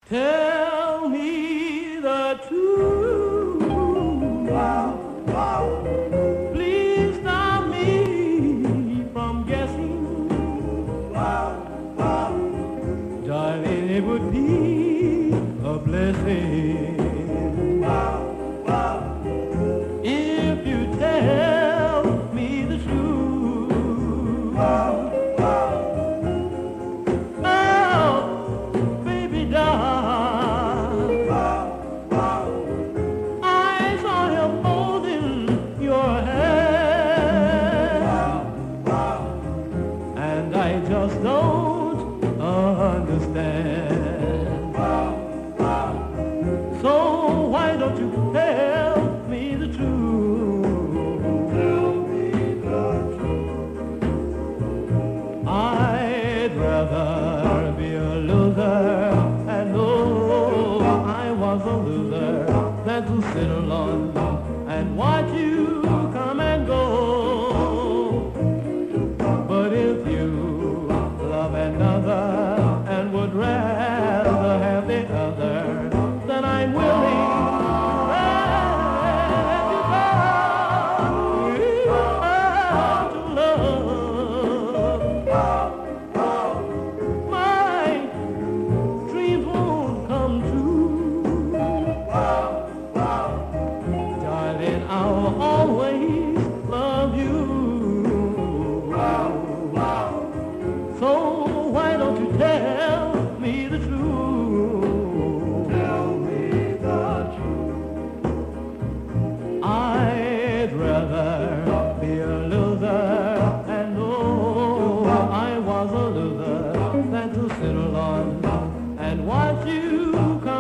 Tell me the truth. Please stop me from guessing. Darling, it would be a blessing if you tell me the truth. Oh, baby, darling, I saw him holding your hand, and I just don't understand. So why don't you tell me the truth? Tell me the truth. I'd rather be a loser and know I was a loser than to sit alone and watch you come and go. But if you love another and would rather have the other, then I'm willing to love. My dreams won't come true. Darling, I'll always love you. So why don't you tell me the truth? Tell me the truth. I'd rather be a loser and know I was a loser than to sit alone and watch you come